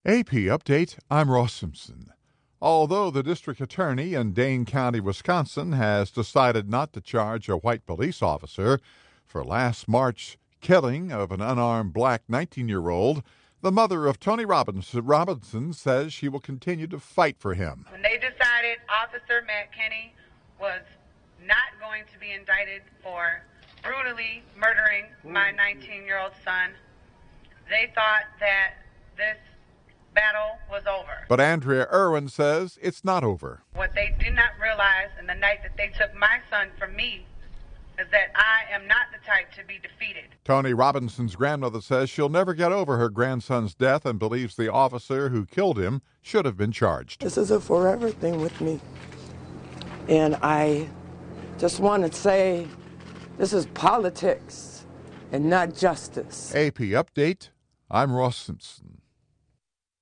AP Update, I'm Ross Simpson. Although the district attorney in Dane County, Wisconsin, has decided not to charge a white police officer for last March's killing of an unarmed black 19-year-old, the mother of Tony Robinson says she will continue to fight for him. When they decided Officer Matt Kenny was not going to be indicted for brutally murdering my 19-year-old son, they thought that this battle was over. But Andrea Irwin says it's not over. What they did not realize in the night that they took my son from me is that I am not the type to be defeated. Tony Robinson's grandmother says she'll never get over her grandson's death and believes the officer who killed him should have been charged. This is a forever thing with me. And I just want to say this is politics and not justice. AP Update, I'm Ross Simpson.